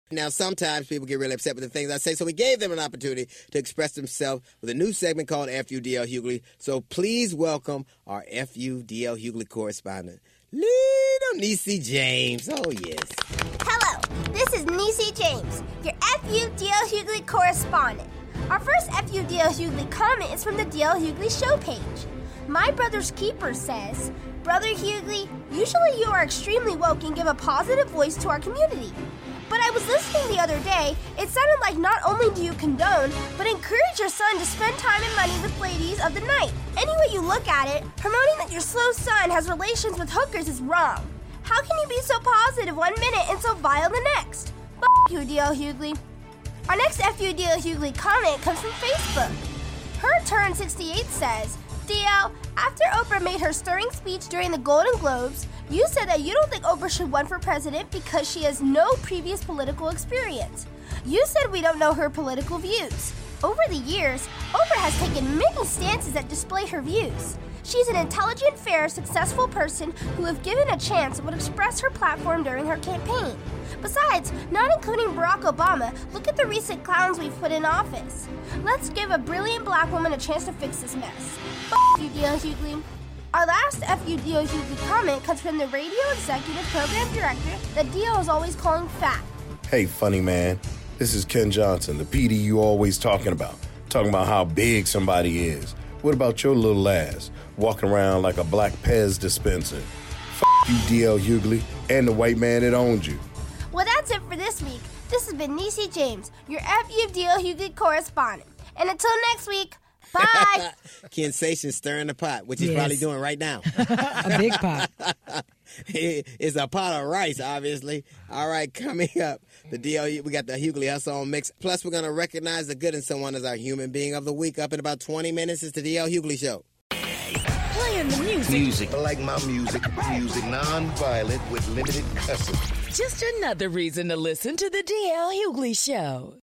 Now, sometimes people get really upset with the things I say, so we gave them an opportunity to express themselves with a new segment called FUDL Hughley. So please welcome our FUDL Hughley correspondent, Little Niecy James. Oh, yes. Hello, this is Niecy James, your FUDL Hughley correspondent. Our first FUDL Hughley comment is from the DL Hughley show page. My Brother's Keeper says, Brother Hughley, usually you are extremely woke and give a positive voice to our community. But I was listening the other day, it sounded like not only do you condone, but encourage your son to spend time and money with ladies of the night. Any way you look at it, promoting that your slow son has relations with hookers is wrong. How can you be so positive one minute and so vile the next? F*** you, DL Hughley. Our next FUDL Hughley comment comes from Facebook. Her Turn 68 says, DL, after Oprah made her stirring speech during the Golden Globes, you said that you don't think Oprah should run for president because she has no previous political experience. You said we don't know her political views. Over the years, Oprah has taken many stances that display her views. She's an intelligent, fair, successful person who, if given a chance, would express her platform during her campaign. Besides, not including Barack Obama, look at the recent clowns we've put in office. Let's give a brilliant black woman a chance to fix this mess. F*** you, DL Hughley. Our last FUDL Hughley comment comes from the radio executive program director that DL is always calling fat. Hey, funny man. This is Ken Johnson, the PD you always talking about how big somebody is. What about your little ass, walking around like a black Pez dispenser? F*** you, DL Hughley, and the white man that owns you. Well, that's it for this week. This has been Niecy James, your FUDL Hughley correspondent. And until next week, bye. Kensation's stirring the pot, which he's probably doing right now. A big pot. It's a pot of rice, obviously. All right, coming up, we got the Hughley Hustle on Mix. Plus, we're going to recognize the good in someone as our human being of the week. Up in about 20 minutes, it's the DL Hughley Show. Playing the music. I like my music non-violent with limited cussing. Just another reason to listen to the DL Hughley Show.